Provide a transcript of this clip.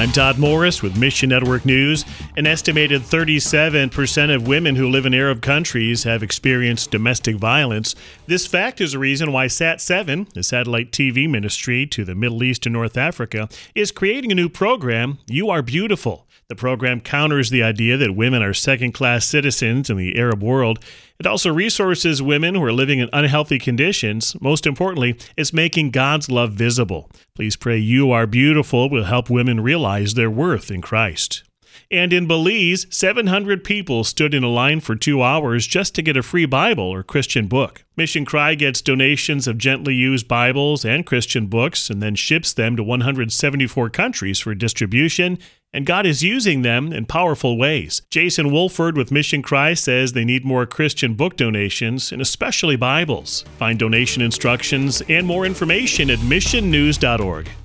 I'm Todd Morris with Mission Network News. An estimated 37% of women who live in Arab countries have experienced domestic violence. This fact is a reason why Sat7, the satellite TV ministry to the Middle East and North Africa, is creating a new program, You Are Beautiful. The program counters the idea that women are second-class citizens in the Arab world. It also resources women who are living in unhealthy conditions. Most importantly, it's making God's love visible. Please pray You Are Beautiful will help women realize their worth in Christ. And in Belize, 700 people stood in a line for 2 hours just to get a free Bible or Christian book. Mission Cry gets donations of gently used Bibles and Christian books and then ships them to 174 countries for distribution. And God is using them in powerful ways. Jason Wolford with Mission Cry says they need more Christian book donations, and especially Bibles. Find donation instructions and more information at missionnews.org.